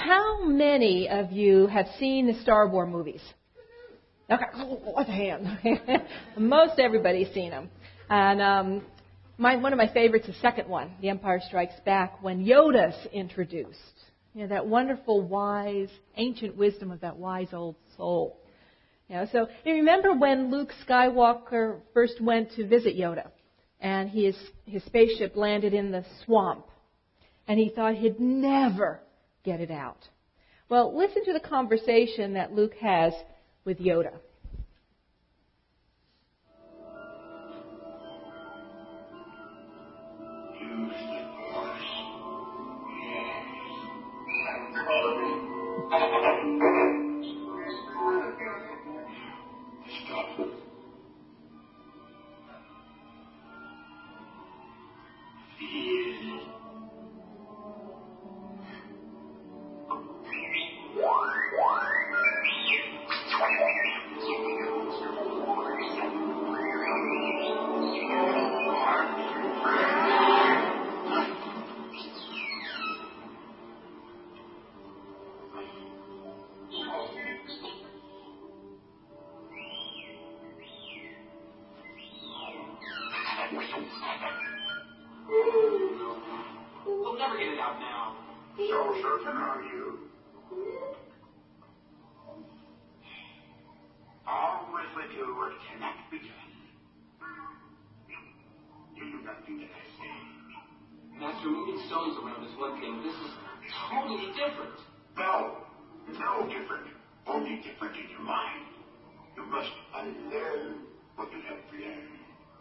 how many of you have seen the Star Wars movies? Okay, what's a hand? Most everybody's seen them. And one of my favorites is the second one, The Empire Strikes Back, when Yoda's introduced. You know, that wonderful, wise, ancient wisdom of that wise old soul. You know, so you remember when Luke Skywalker first went to visit Yoda, and his spaceship landed in the swamp, and he thought he'd never get it out. Well, listen to the conversation that Luke has with Yoda. We'll never get it out now. So certain are you? Always with you what cannot be done. Do you not do that I say? Master, moving stones around is one thing. This is totally different. No different. Only different in your mind. You must unlearn what you have learned.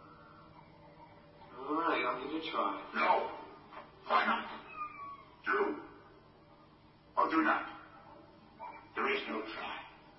All right, I'll give it a try. No. Why not? Do. Or do not. There is no try.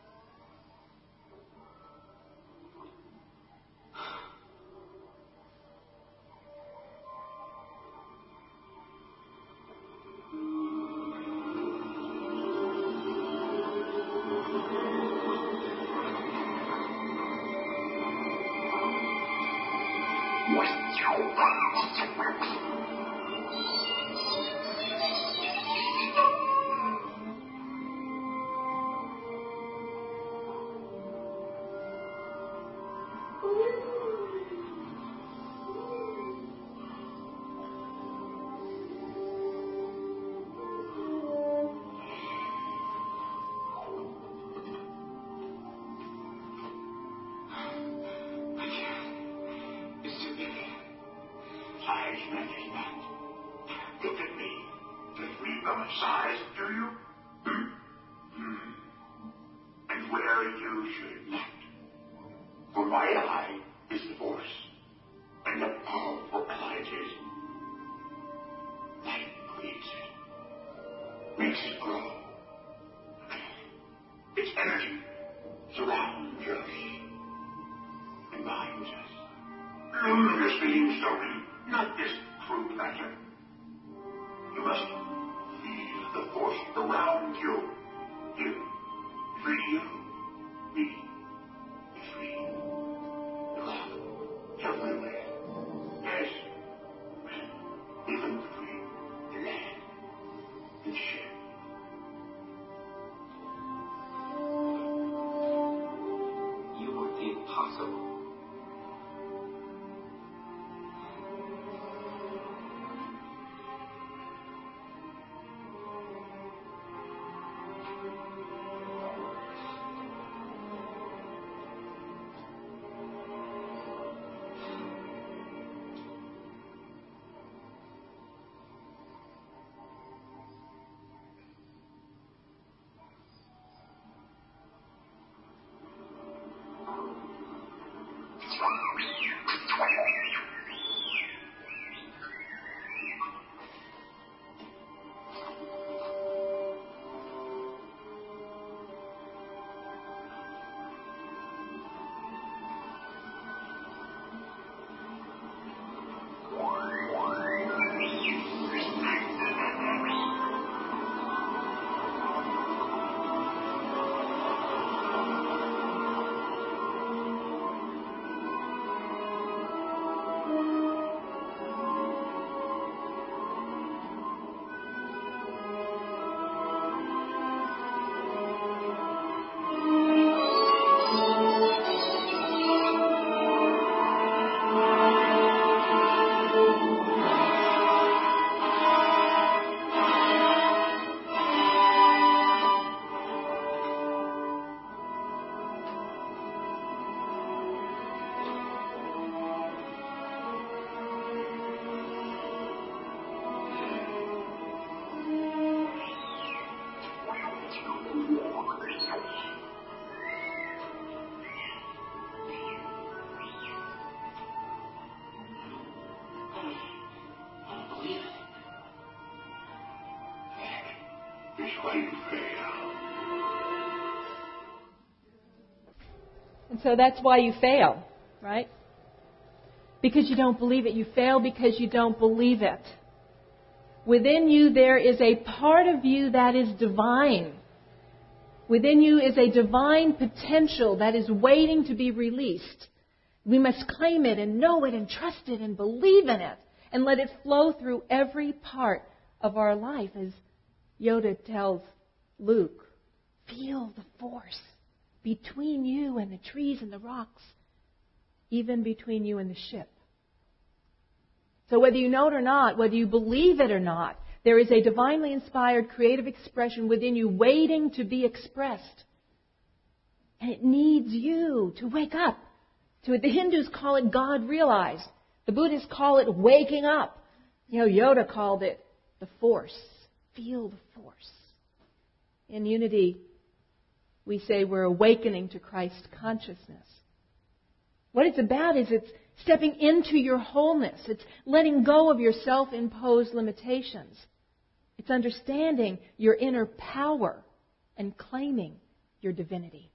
Look at me. Get me from size, do you? And where you should not. For my eye is the force, and the powerful eye it is. Light creates it, makes it grow. Its energy surrounds us and binds us. Luminous beings only, not this crude matter. You must feel the force around you. You, free you, me, be free. Love, everywhere. Yes, even free to land and share. You want the impossible. why you fail. And so that's why you fail, right? Because you don't believe it. You fail because you don't believe it. Within you there is a part of you that is divine. Within you is a divine potential that is waiting to be released. We must claim it and know it and trust it and believe in it and let it flow through every part of our life. As Yoda tells Luke, feel the force between you and the trees and the rocks, even between you and the ship. So whether you know it or not, whether you believe it or not, there is a divinely inspired creative expression within you waiting to be expressed. And it needs you to wake up. The Hindus call it God realized. The Buddhists call it waking up. Yoda called it the force. Feel the force. In Unity, we say we're awakening to Christ consciousness. What it's about is it's stepping into your wholeness. It's letting go of your self-imposed limitations. It's understanding your inner power and claiming your divinity.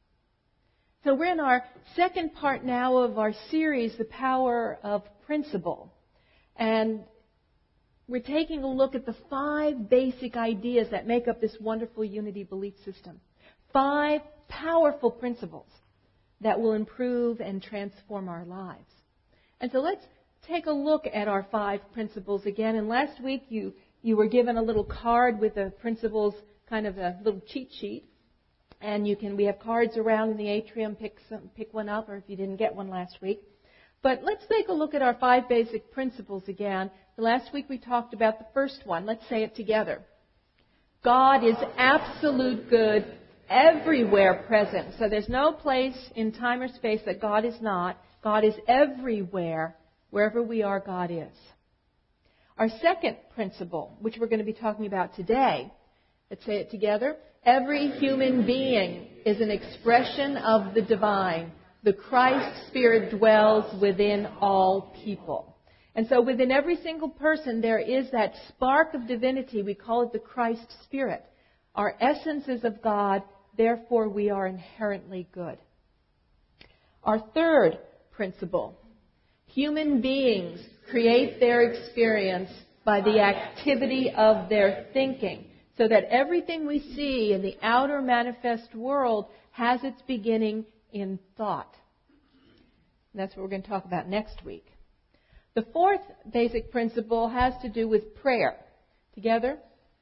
So we're in our second part now of our series, The Power of Principle. And we're taking a look at the 5 basic ideas that make up this wonderful Unity belief system. 5 powerful principles that will improve and transform our lives. And so let's take a look at our 5 principles again. And last week you were given a little card with the principles, kind of a little cheat sheet. And we have cards around in the atrium, pick one up, or if you didn't get one last week. But let's take a look at our 5 basic principles again. Last week we talked about the first one. Let's say it together. God is absolute good, everywhere present. So there's no place in time or space that God is not. God is everywhere. Wherever we are, God is. Our second principle, which we're going to be talking about today, let's say it together. Every human being is an expression of the divine. The Christ Spirit dwells within all people. And so within every single person there is that spark of divinity. We call it the Christ Spirit. Our essence is of God, therefore we are inherently good. Our third principle. Human beings create their experience by the activity of their thinking. So that everything we see in the outer manifest world has its beginning in thought. And that's what we're going to talk about next week. The fourth basic principle has to do with prayer. Together?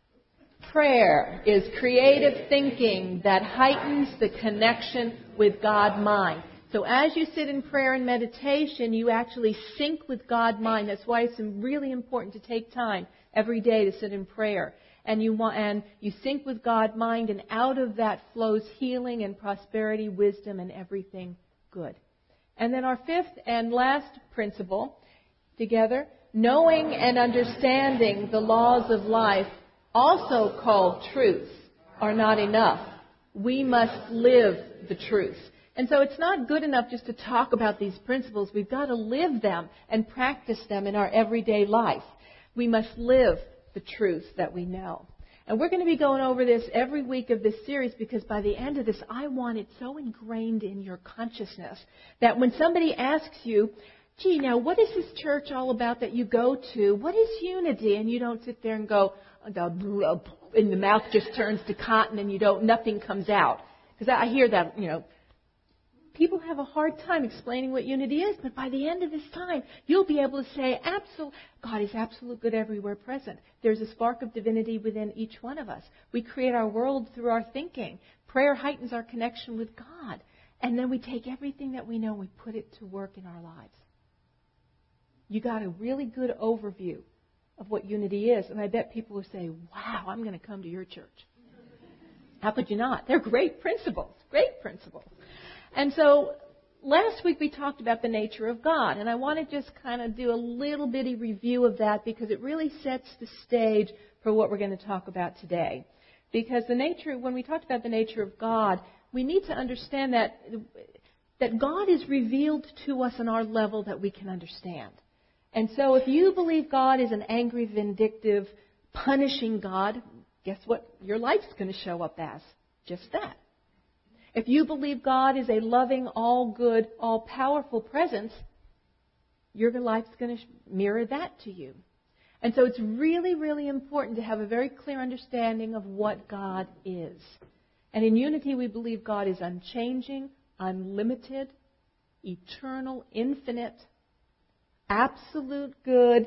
Prayer is creative thinking that heightens the connection with God-mind. So as you sit in prayer and meditation, you actually sync with God-mind. That's why it's really important to take time every day to sit in prayer. And you sync with God-mind, and out of that flows healing and prosperity, wisdom, and everything good. And then our fifth and last principle, together, knowing and understanding the laws of life, also called truth, are not enough. We must live the truth. And so it's not good enough just to talk about these principles. We've got to live them and practice them in our everyday life. We must live the truth that we know. And we're going to be going over this every week of this series because by the end of this, I want it so ingrained in your consciousness that when somebody asks you, gee, now what is this church all about that you go to? What is Unity? And you don't sit there and go, and the mouth just turns to cotton and nothing comes out. Because I hear that, people have a hard time explaining what unity is, but by the end of this time, you'll be able to say, God is absolute good everywhere present. There's a spark of divinity within each one of us. We create our world through our thinking. Prayer heightens our connection with God. And then we take everything that we know and we put it to work in our lives. You got a really good overview of what unity is, and I bet people will say, wow, I'm going to come to your church. How could you not? They're great principles, great principles. And so last week we talked about the nature of God, and I want to just kind of do a little bitty review of that because it really sets the stage for what we're going to talk about today. Because when we talked about the nature of God, we need to understand that God is revealed to us on our level that we can understand. And so if you believe God is an angry, vindictive, punishing God, guess what your life's going to show up as? Just that. If you believe God is a loving, all-good, all-powerful presence, your life's going to mirror that to you. And so it's really, really important to have a very clear understanding of what God is. And in Unity, we believe God is unchanging, unlimited, eternal, infinite, absolute good,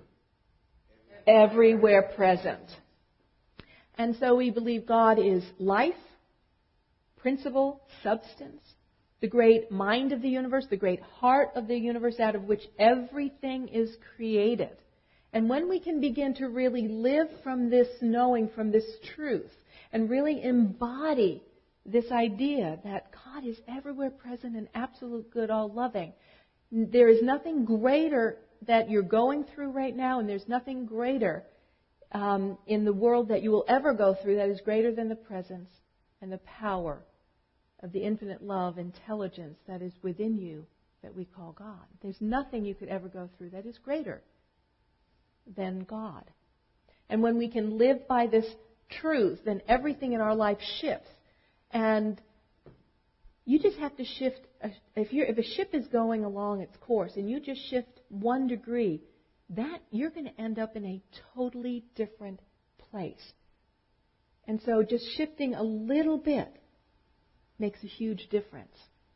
everywhere present. And so we believe God is life, principle, substance, the great mind of the universe, the great heart of the universe out of which everything is created. And when we can begin to really live from this knowing, from this truth, and really embody this idea that God is everywhere present and absolute good, all loving, there is nothing greater that you're going through right now, and there's nothing greater in the world that you will ever go through that is greater than the presence and the power of the infinite love, intelligence that is within you that we call God. There's nothing you could ever go through that is greater than God. And when we can live by this truth, then everything in our life shifts. And you just have to shift. If a ship is going along its course and you just shift 1 degree, that you're going to end up in a totally different place. And so just shifting a little bit makes a huge difference.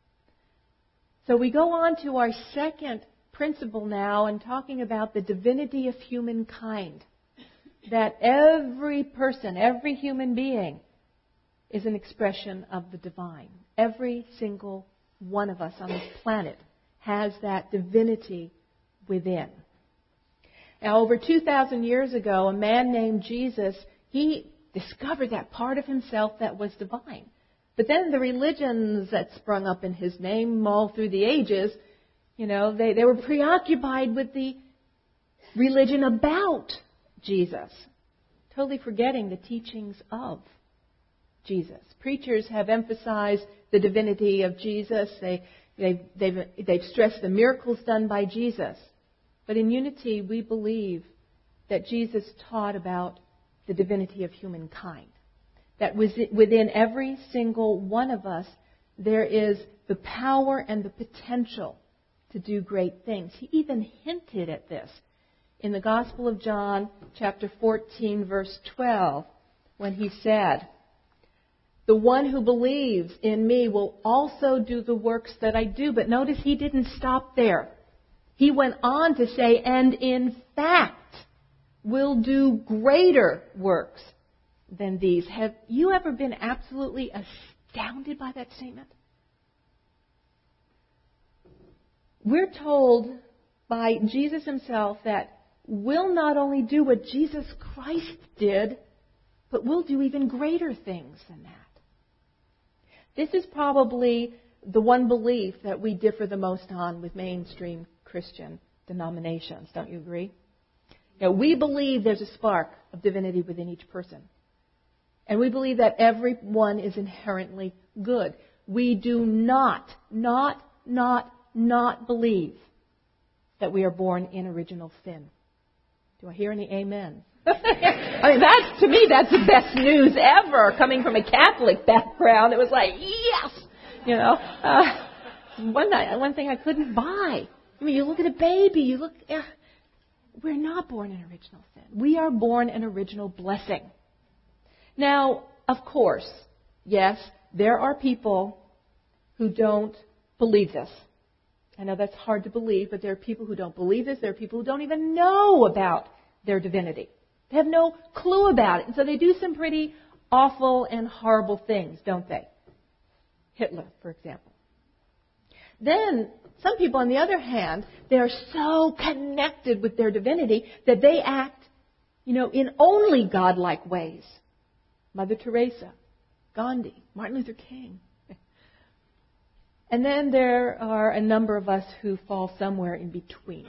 So we go on to our second principle now and talking about the divinity of humankind. That every person, every human being is an expression of the divine. Every single one of us on this planet has that divinity within. Now, over 2,000 years ago, a man named Jesus, he discovered that part of himself that was divine. But then the religions that sprung up in his name all through the ages, they were preoccupied with the religion about Jesus, totally forgetting the teachings of Jesus. Preachers have emphasized the divinity of Jesus. They've stressed the miracles done by Jesus. But in Unity, we believe that Jesus taught about the divinity of humankind. That within every single one of us, there is the power and the potential to do great things. He even hinted at this in the Gospel of John, chapter 14, verse 12, when he said, "The one who believes in me will also do the works that I do." But notice he didn't stop there. He went on to say, "And in fact, will do greater works than these." Have you ever been absolutely astounded by that statement? We're told by Jesus himself that we'll not only do what Jesus Christ did, but we'll do even greater things than that. This is probably the one belief that we differ the most on with mainstream Christian denominations. Don't you agree? We believe there's a spark of divinity within each person. And we believe that everyone is inherently good. We do not believe that we are born in original sin. Do I hear any amen? To me, that's the best news ever, coming from a Catholic background. It was like, yes! One thing I couldn't buy. You look at a baby, we're not born in original sin. We are born in original blessing. Now, of course, yes, there are people who don't believe this. I know that's hard to believe, but there are people who don't believe this. There are people who don't even know about their divinity. They have no clue about it. And so they do some pretty awful and horrible things, don't they? Hitler, for example. Then, some people, on the other hand, they are so connected with their divinity that they act, in only godlike ways. Mother Teresa, Gandhi, Martin Luther King. And then there are a number of us who fall somewhere in between.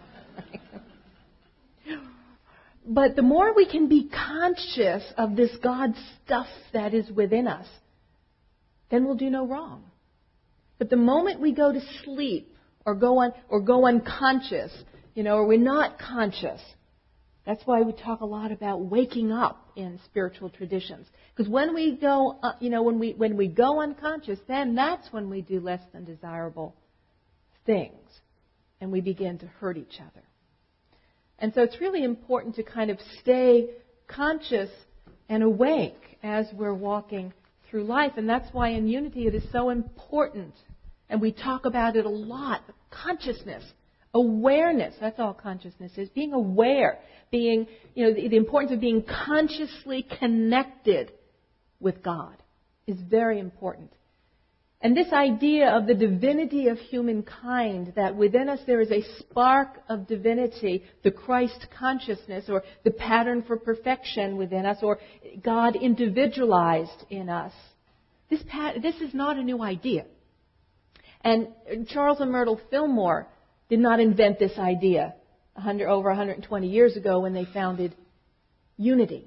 But the more we can be conscious of this God stuff that is within us, then we'll do no wrong. But the moment we go to sleep or go unconscious, or we're not conscious, That's why we talk a lot about waking up in spiritual traditions. Because when we go, when we go unconscious, then that's when we do less than desirable things, and we begin to hurt each other. And so it's really important to kind of stay conscious and awake as we're walking through life. And that's why in unity it is so important. And we talk about it a lot. Consciousness, awareness, that's all consciousness is. Being aware, being, the importance of being consciously connected with God is very important. And this idea of the divinity of humankind, that within us there is a spark of divinity, the Christ consciousness, or the pattern for perfection within us, or God individualized in us. This is not a new idea. And Charles and Myrtle Fillmore did not invent this idea over 120 years ago when they founded Unity.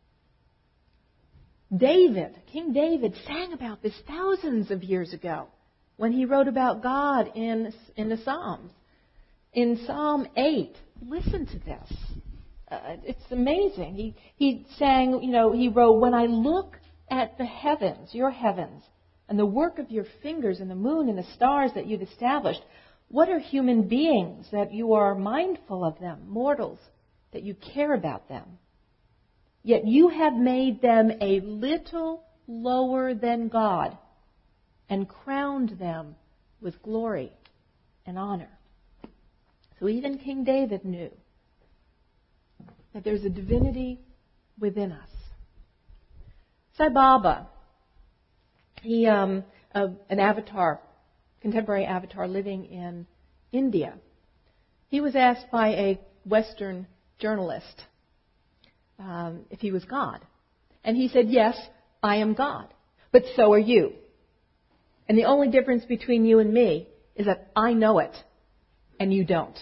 King David sang about this thousands of years ago when he wrote about God in the Psalms. In Psalm 8, listen to this. It's amazing. He sang, he wrote, "When I look at the heavens, your heavens, and the work of your fingers and the moon and the stars that you've established, what are human beings that you are mindful of them, mortals, that you care about them? Yet you have made them a little lower than God and crowned them with glory and honor." So even King David knew that there's a divinity within us. Sai Baba, he, an avatar, contemporary avatar living in India, he was asked by a Western journalist if he was God. And he said, "Yes, I am God, but so are you. And the only difference between you and me is that I know it and you don't."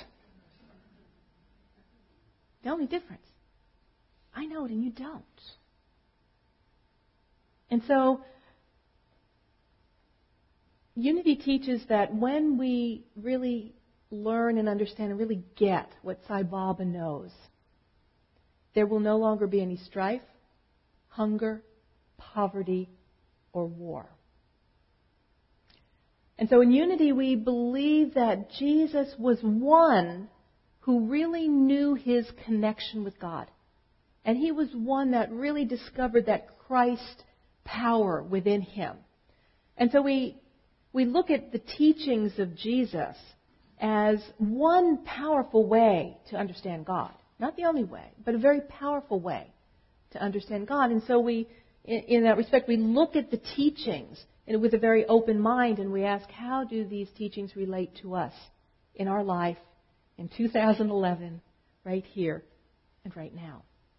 The only difference. I know it and you don't. And so, Unity teaches that when we really learn and understand and really get what Sai Baba knows, there will no longer be any strife, hunger, poverty, or war. And so in Unity we believe that Jesus was one who really knew his connection with God. And he was one that really discovered that Christ power within him. And so we look at the teachings of Jesus as one powerful way to understand God. Not the only way, but a very powerful way to understand God. And so in that respect, we look at the teachings with a very open mind and we ask, how do these teachings relate to us in our life in 2011, right here and right now?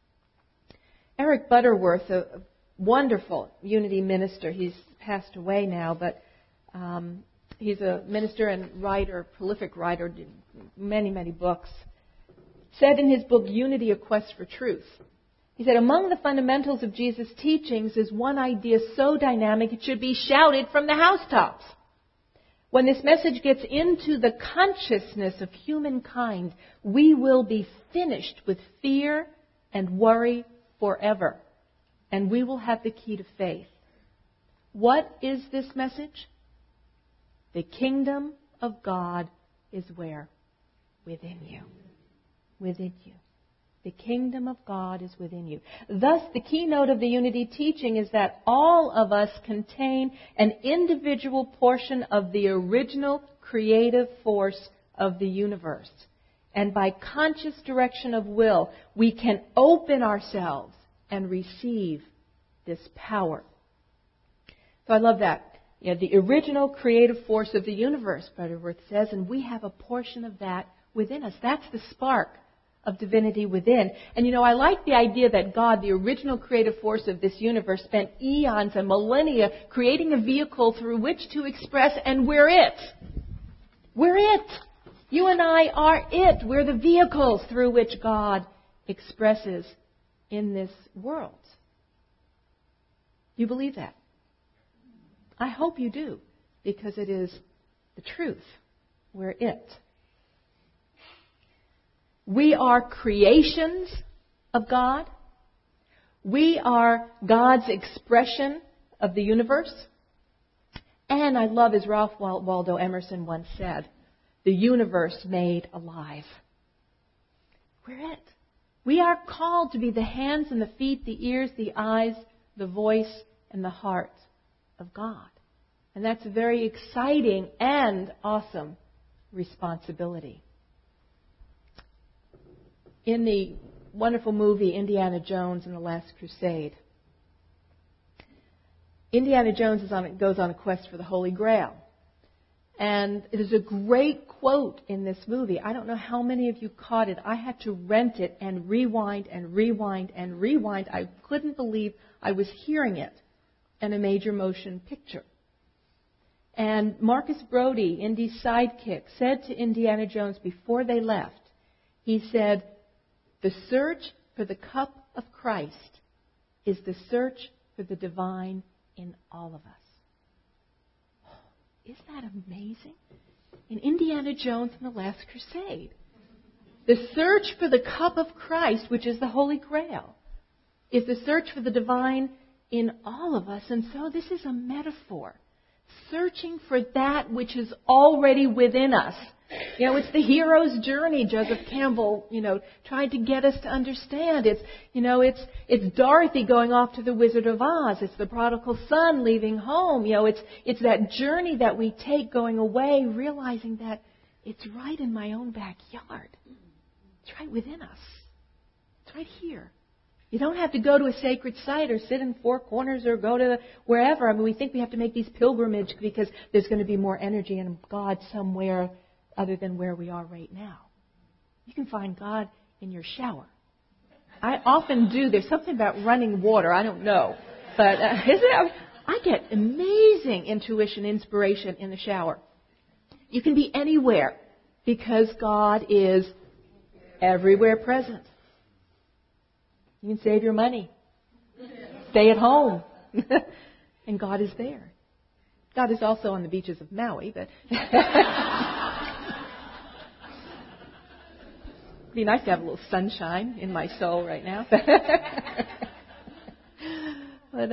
Eric Butterworth, a wonderful Unity minister, he's passed away now, but he's a minister and writer, prolific writer, did many, many books, said in his book, Unity, A Quest for Truth, he said, "Among the fundamentals of Jesus' teachings is one idea so dynamic it should be shouted from the housetops. When this message gets into the consciousness of humankind, we will be finished with fear and worry forever, and we will have the key to faith. What is this message? The kingdom of God is where? Within you. Within you. The kingdom of God is within you." Thus, the keynote of the Unity teaching is that all of us contain an individual portion of the original creative force of the universe. And by conscious direction of will, we can open ourselves and receive this power. So I love that. The original creative force of the universe, Butterworth says, and we have a portion of that within us. That's the spark of divinity within. And I like the idea that God, the original creative force of this universe, spent eons and millennia creating a vehicle through which to express, and we're it. We're it. You and I are it. We're the vehicles through which God expresses in this world. You believe that? I hope you do, because it is the truth. We're it. We are creations of God. We are God's expression of the universe. And I love, as Ralph Waldo Emerson once said, the universe made alive. We're it. We are called to be the hands and the feet, the ears, the eyes, the voice, and the heart of God. And that's a very exciting and awesome responsibility. In the wonderful movie Indiana Jones and the Last Crusade, Indiana Jones goes on a quest for the Holy Grail. And it is a great quote in this movie. I don't know how many of you caught it. I had to rent it and rewind and rewind and rewind. I couldn't believe I was hearing it in a major motion picture. And Marcus Brody, Indy's sidekick, said to Indiana Jones before they left, he said, "The search for the cup of Christ is the search for the divine in all of us." Isn't that amazing? In Indiana Jones and the Last Crusade, the search for the cup of Christ, which is the Holy Grail, is the search for the divine in all of us. And so this is a metaphor. Searching for that which is already within us. You know, it's the hero's journey, Joseph Campbell, tried to get us to understand. It's Dorothy going off to the Wizard of Oz. It's the prodigal son leaving home. It's that journey that we take going away, realizing that it's right in my own backyard. It's right within us. It's right here. You don't have to go to a sacred site or sit in four corners or go to wherever. I mean, we think we have to make these pilgrimages because there's going to be more energy in God somewhere other than where we are right now. You can find God in your shower. I often do. There's something about running water. I don't know. But I get amazing intuition, inspiration in the shower. You can be anywhere because God is everywhere present. You can save your money. Stay at home. And God is there. God is also on the beaches of Maui, but it'd be nice to have a little sunshine in my soul right now. But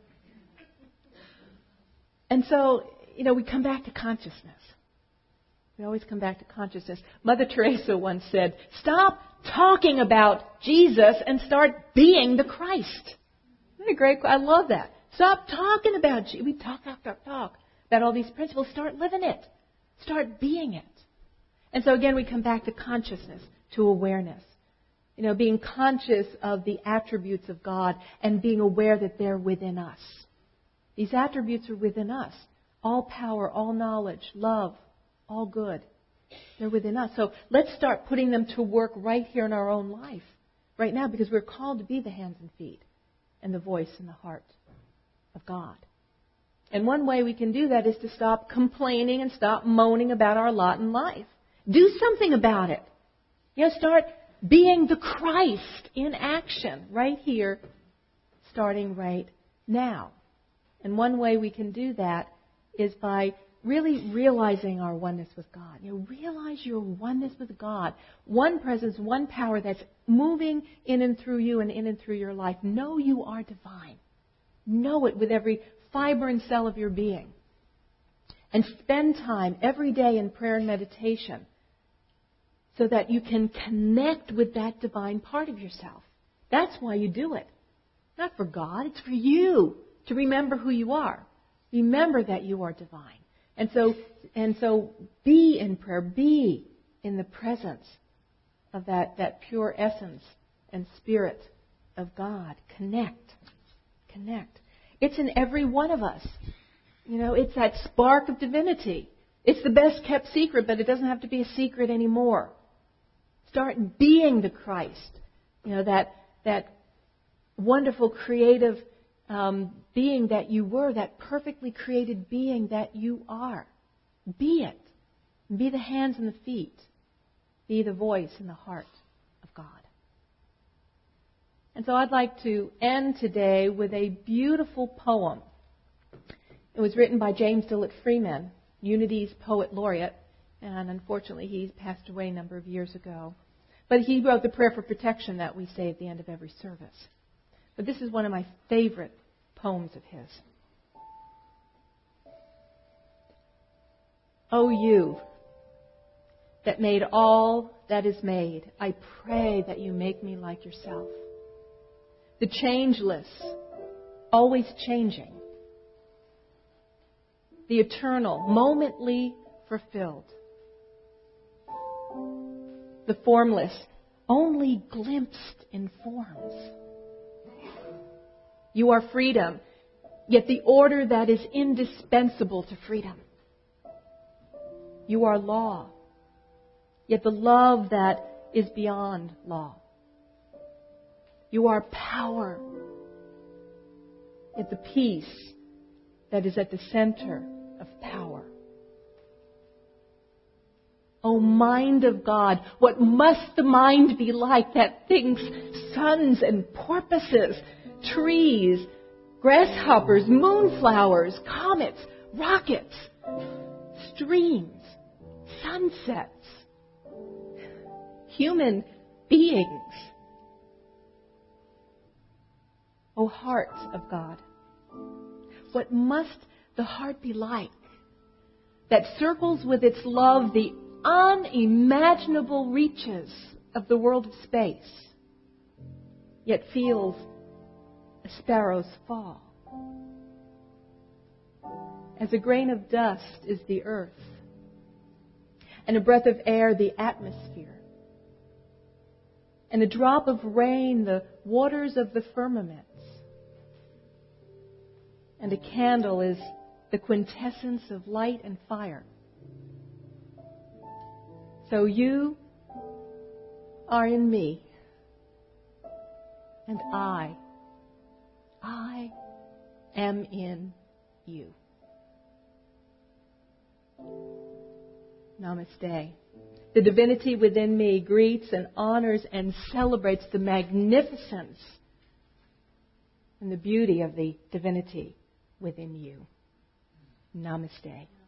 and so, we come back to consciousness. We always come back to consciousness. Mother Teresa once said, "Stop talking about Jesus and start being the Christ." Isn't that great? I love that. Stop talking about Jesus. We talk about all these principles. Start living it. Start being it. And so again, we come back to consciousness, to awareness. Being conscious of the attributes of God and being aware that they're within us. These attributes are within us. All power, all knowledge, love, all good. They're within us. So let's start putting them to work right here in our own life, right now, because we're called to be the hands and feet and the voice and the heart of God. And one way we can do that is to stop complaining and stop moaning about our lot in life. Do something about it. Start being the Christ in action right here, starting right now. And one way we can do that is by really realizing our oneness with God. Realize your oneness with God. One presence, one power that's moving in and through you and in and through your life. Know you are divine. Know it with every fiber and cell of your being. And spend time every day in prayer and meditation so that you can connect with that divine part of yourself. That's why you do it. Not for God, it's for you to remember who you are. Remember that you are divine. And so be in prayer, be in the presence of that pure essence and spirit of God. Connect. It's in every one of us. It's that spark of divinity. It's the best kept secret, but it doesn't have to be a secret anymore. Start being the Christ. That wonderful creative being that you were, that perfectly created being that you are. Be it. Be the hands and the feet. Be the voice and the heart of God. And so I'd like to end today with a beautiful poem. It was written by James Dillett Freeman, Unity's Poet Laureate, and unfortunately he passed away a number of years ago. But he wrote the prayer for protection that we say at the end of every service. But this is one of my favorite poems of his. O you that made all that is made, I pray that you make me like yourself. The changeless, always changing. The eternal, momently fulfilled. The formless, only glimpsed in forms. You are freedom, yet the order that is indispensable to freedom. You are law, yet the love that is beyond law. You are power, yet the peace that is at the center of power. O mind of God, what must the mind be like that thinks suns and porpoises, trees, grasshoppers, moonflowers, comets, rockets, streams, sunsets, human beings. O heart of God, what must the heart be like that circles with its love the unimaginable reaches of the world of space, yet feels a sparrow's fall? As a grain of dust is the earth, and a breath of air the atmosphere, and a drop of rain the waters of the firmaments, and a candle is the quintessence of light and fire. So you are in me, and I am in you. Namaste. The divinity within me greets and honors and celebrates the magnificence and the beauty of the divinity within you. Namaste.